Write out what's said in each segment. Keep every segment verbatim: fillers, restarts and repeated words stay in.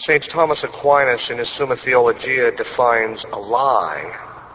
Saint Thomas Aquinas in his Summa Theologia defines a lie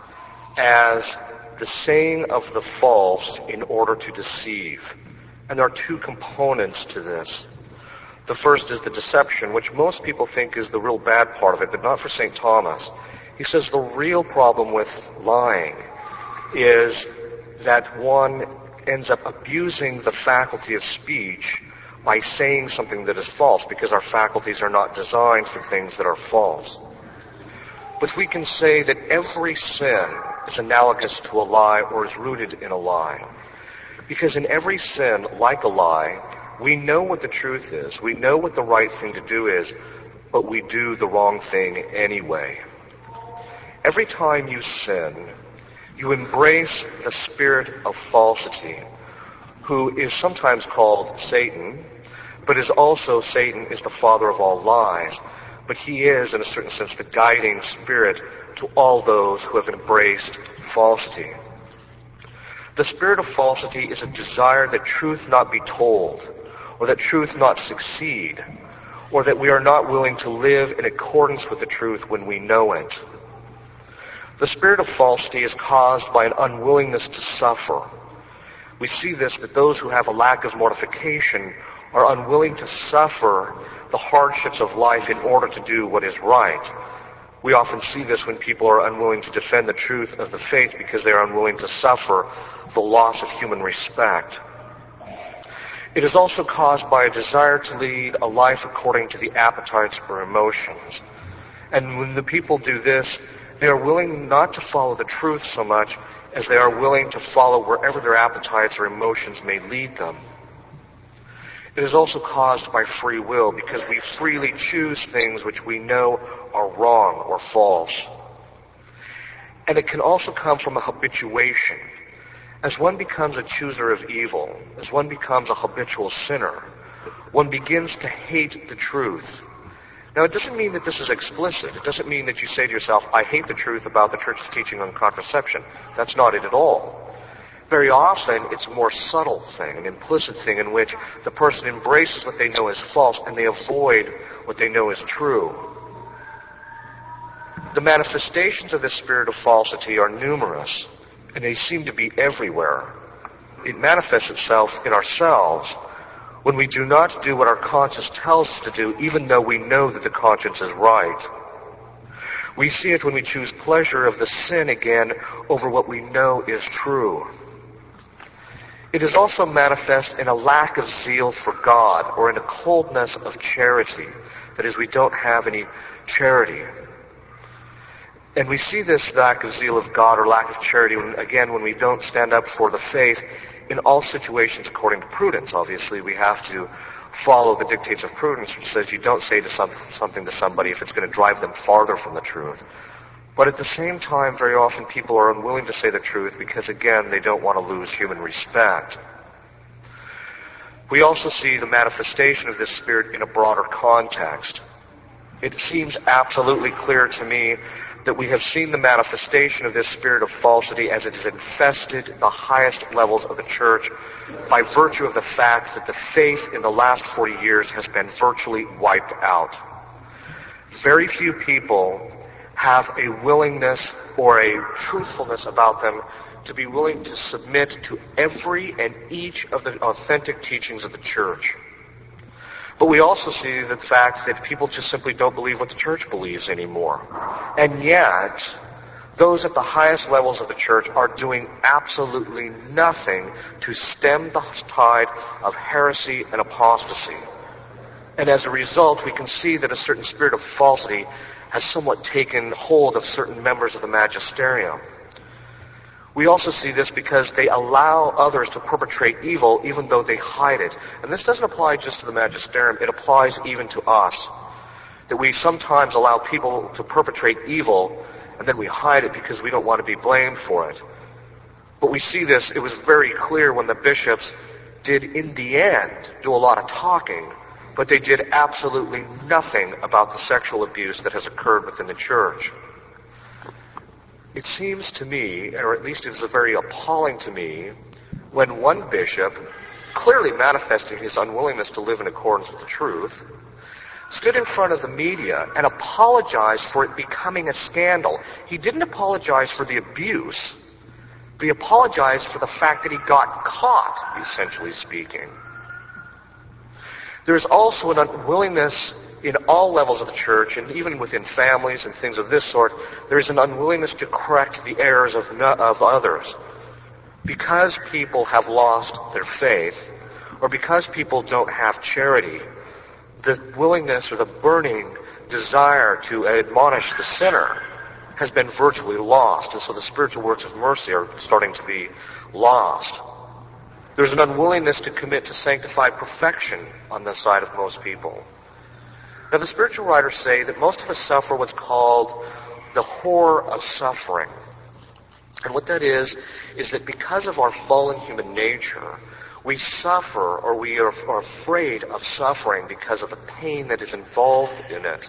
as the saying of the false in order to deceive. And there are two components to this. The first is the deception, which most people think is the real bad part of it, but not for Saint Thomas. He says the real problem with lying is that one ends up abusing the faculty of speech by saying something that is false, because our faculties are not designed for things that are false. But we can say that every sin is analogous to a lie or is rooted in a lie. Because in every sin, like a lie, we know what the truth is. We know what the right thing to do is, but we do the wrong thing anyway. Every time you sin, you embrace the spirit of falsity, who is sometimes called Satan, but is also, Satan is the father of all lies. But he is, in a certain sense, the guiding spirit to all those who have embraced falsity. The spirit of falsity is a desire that truth not be told, or that truth not succeed, or that we are not willing to live in accordance with the truth when we know it. The spirit of falsity is caused by an unwillingness to suffer. We see this, that those who have a lack of mortification are unwilling to suffer the hardships of life in order to do what is right. We often see this when people are unwilling to defend the truth of the faith because they are unwilling to suffer the loss of human respect. It is also caused by a desire to lead a life according to the appetites or emotions. And when the people do this, they are willing not to follow the truth so much as they are willing to follow wherever their appetites or emotions may lead them. It is also caused by free will, because we freely choose things which we know are wrong or false. And it can also come from a habituation. As one becomes a chooser of evil, as one becomes a habitual sinner, one begins to hate the truth. Now, it doesn't mean that this is explicit. It doesn't mean that you say to yourself, I hate the truth about the church's teaching on contraception. That's not it at all. Very often, it's a more subtle thing, an implicit thing in which the person embraces what they know is false and they avoid what they know is true. The manifestations of this spirit of falsity are numerous, and they seem to be everywhere. It manifests itself in ourselves when we do not do what our conscience tells us to do, even though we know that the conscience is right. We see it when we choose pleasure of the sin again over what we know is true. It is also manifest in a lack of zeal for God, or in a coldness of charity. That is, we don't have any charity. And we see this lack of zeal of God or lack of charity, when, again, when we don't stand up for the faith in all situations according to prudence. Obviously, we have to follow the dictates of prudence, which says you don't say to some, something to somebody if it's going to drive them farther from the truth. But at the same time, very often people are unwilling to say the truth because, again, they don't want to lose human respect. We also see the manifestation of this spirit in a broader context. It seems absolutely clear to me that we have seen the manifestation of this spirit of falsity as it has infested the highest levels of the church by virtue of the fact that the faith in the last forty years has been virtually wiped out. Very few people have a willingness or a truthfulness about them to be willing to submit to every and each of the authentic teachings of the church. But we also see the fact that people just simply don't believe what the church believes anymore. And yet, those at the highest levels of the church are doing absolutely nothing to stem the tide of heresy and apostasy. And as a result, we can see that a certain spirit of falsity has somewhat taken hold of certain members of the magisterium. We also see this because they allow others to perpetrate evil even though they hide it. And this doesn't apply just to the magisterium, it applies even to us. That we sometimes allow people to perpetrate evil and then we hide it because we don't want to be blamed for it. But we see this, it was very clear when the bishops did in the end do a lot of talking, but they did absolutely nothing about the sexual abuse that has occurred within the church. It seems to me, or at least it is very appalling to me, when one bishop, clearly manifesting his unwillingness to live in accordance with the truth, stood in front of the media and apologized for it becoming a scandal. He didn't apologize for the abuse, but he apologized for the fact that he got caught, essentially speaking. There's also an unwillingness in all levels of the church, and even within families and things of this sort, there is an unwillingness to correct the errors of, no, of others. Because people have lost their faith, or because people don't have charity, the willingness or the burning desire to admonish the sinner has been virtually lost. And so the spiritual works of mercy are starting to be lost. There's an unwillingness to commit to sanctified perfection on the side of most people. Now, the spiritual writers say that most of us suffer what's called the horror of suffering. And what that is, is that because of our fallen human nature, we suffer, or we are, are afraid of suffering because of the pain that is involved in it.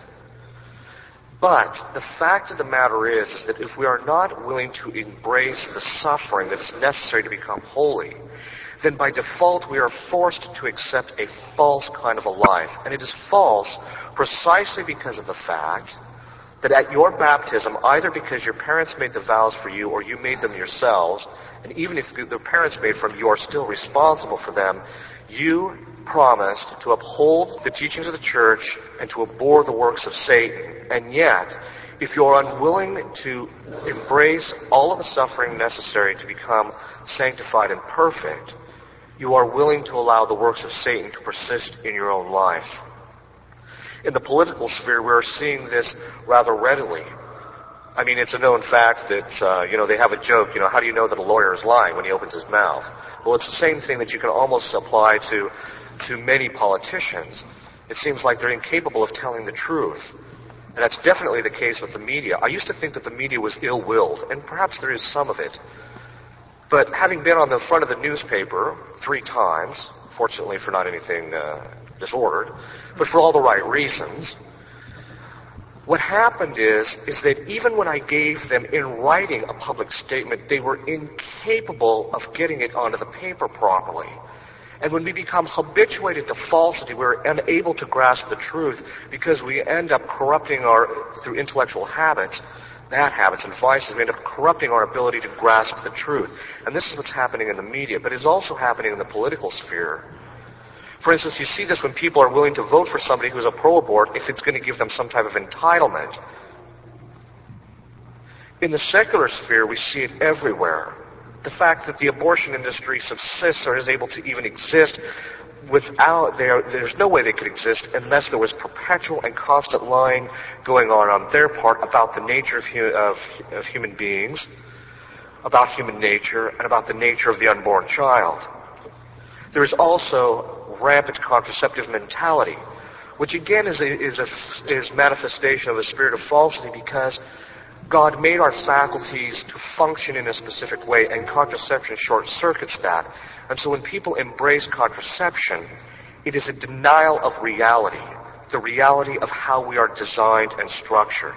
But the fact of the matter is, is that if we are not willing to embrace the suffering that is necessary to become holy, then by default we are forced to accept a false kind of a life. And it is false precisely because of the fact that at your baptism, either because your parents made the vows for you or you made them yourselves, and even if the parents made them, you are still responsible for them, you promised to uphold the teachings of the church and to abhor the works of Satan. And yet, if you are unwilling to embrace all of the suffering necessary to become sanctified and perfect, you are willing to allow the works of Satan to persist in your own life. In the political sphere, we're seeing this rather readily. I mean, it's a known fact that, uh, you know, they have a joke, you know, how do you know that a lawyer is lying when he opens his mouth? Well, it's the same thing that you can almost apply to, to many politicians. It seems like they're incapable of telling the truth. And that's definitely the case with the media. I used to think that the media was ill-willed, and perhaps there is some of it. But having been on the front of the newspaper three times, fortunately for not anything uh, disordered, but for all the right reasons, what happened is, is that even when I gave them in writing a public statement, they were incapable of getting it onto the paper properly. And when we become habituated to falsity, we're unable to grasp the truth because we end up corrupting our, through intellectual habits, bad habits and vices, we end up corrupting our ability to grasp the truth. And this is what's happening in the media, but it's also happening in the political sphere. For instance, you see this when people are willing to vote for somebody who's a pro-abort if it's going to give them some type of entitlement. In the secular sphere, we see it everywhere. The fact that the abortion industry subsists or is able to even exist without, there, there's no way they could exist unless there was perpetual and constant lying going on on their part about the nature of, of, of human beings, about human nature, and about the nature of the unborn child. There is also rampant contraceptive mentality, which again is a, is a is manifestation of a spirit of falsity because God made our faculties to function in a specific way, and contraception short-circuits that. And so when people embrace contraception, it is a denial of reality, the reality of how we are designed and structured.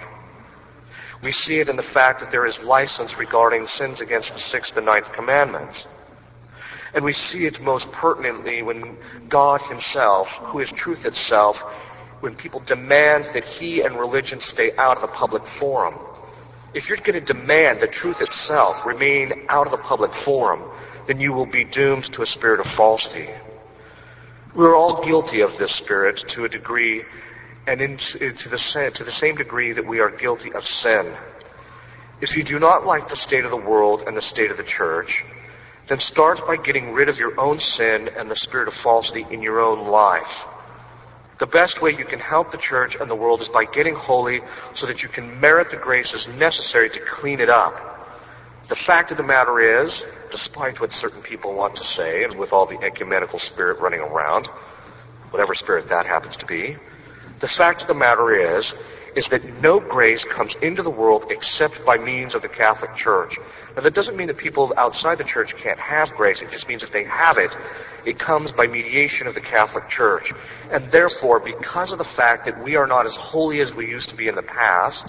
We see it in the fact that there is license regarding sins against the sixth and ninth commandments. And we see it most pertinently when God himself, who is truth itself, when people demand that he and religion stay out of the public forum. If you're going to demand that truth itself remain out of the public forum, then you will be doomed to a spirit of falsity. We're all guilty of this spirit to a degree, and in, to, the, to the same degree that we are guilty of sin. If you do not like the state of the world and the state of the church, then start by getting rid of your own sin and the spirit of falsity in your own life. The best way you can help the church and the world is by getting holy so that you can merit the graces necessary to clean it up. The fact of the matter is, despite what certain people want to say, and with all the ecumenical spirit running around, whatever spirit that happens to be, the fact of the matter is, is that no grace comes into the world except by means of the Catholic Church. Now that doesn't mean that people outside the church can't have grace. It just means if they have it, it comes by mediation of the Catholic Church. And therefore, because of the fact that we are not as holy as we used to be in the past,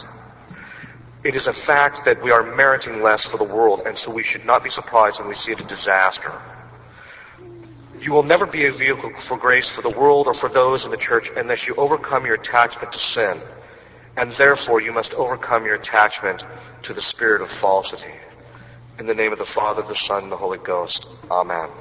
it is a fact that we are meriting less for the world, and so we should not be surprised when we see it a disaster. You will never be a vehicle for grace for the world or for those in the church unless you overcome your attachment to sin. And therefore you must overcome your attachment to the spirit of falsity. In the name of the Father, the Son, and the Holy Ghost. Amen.